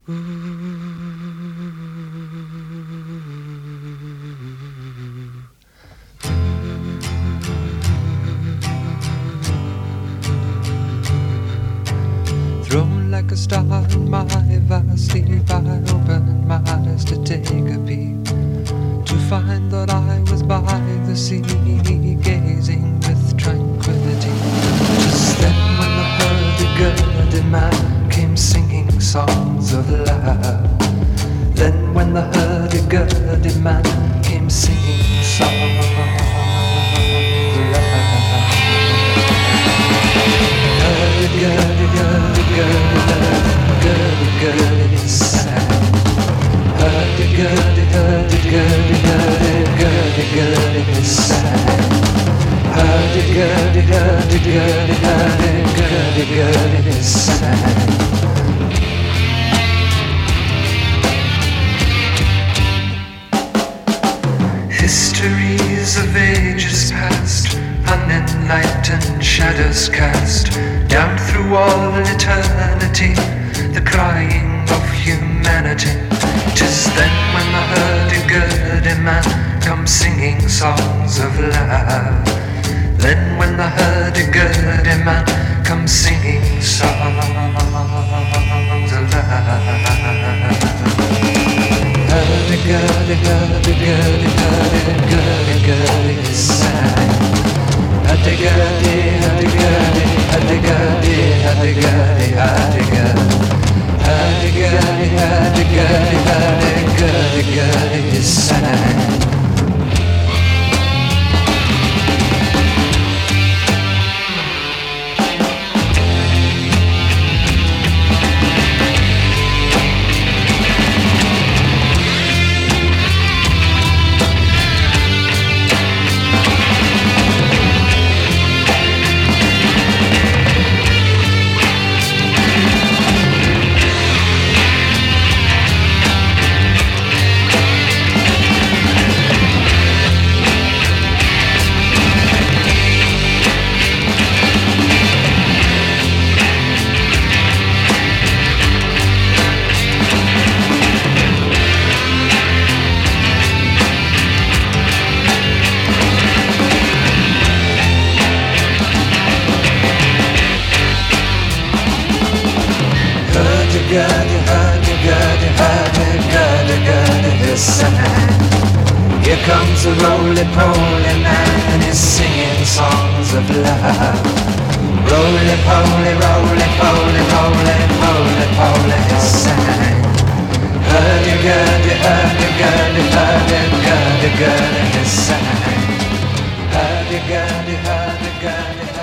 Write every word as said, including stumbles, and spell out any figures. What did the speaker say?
Thrown like a star in my vast sleep, I opened my eyes to take a peep, to find that I was by the sea, gazing with tranquility. Just then when the hurdy-gurdy man came singing songs of love, then when the hurdy-gurdy man came singing songs of love, hurdy-gurdy-gurdy Hurdy-gurdy sang. Hurdy-gurdy, hurdy-gurdy, hurdy-gurdy sang. Hurdy-gurdy, hurdy-gurdy, hurdy-gurdy sang. Histories of ages past, unenlightened shadows cast down through all eternity, the crying of humanity. 'Tis then when the hurdy-gurdy man comes singing songs of love. Then when the hurdy-gurdy man comes singing songs of love. Hurdy-gurdy, hurdy-gurdy, hurdy-gurdy-gurdy sang. Hurdy-gurdy, hurdy-gurdy, hurdy-gurdy, hurdy-gurdy, hurdy-gurdy. Hurdy-gurdy, hurdy-gurdy, hurdy-gurdy-gurdy sang. Hurdy-gurdy, hurdy-gurdy, hurdy-gurdy-gurdy sang. Here comes a roly-poly man and he's singing songs of love. Roly-poly, roly-poly, roly-poly-poly he sang. Hurdy-gurdy, hurdy-gurdy, hurdy-gurdy-gurdy he sang. Hurdy-gurdy, hurdy-gurdy,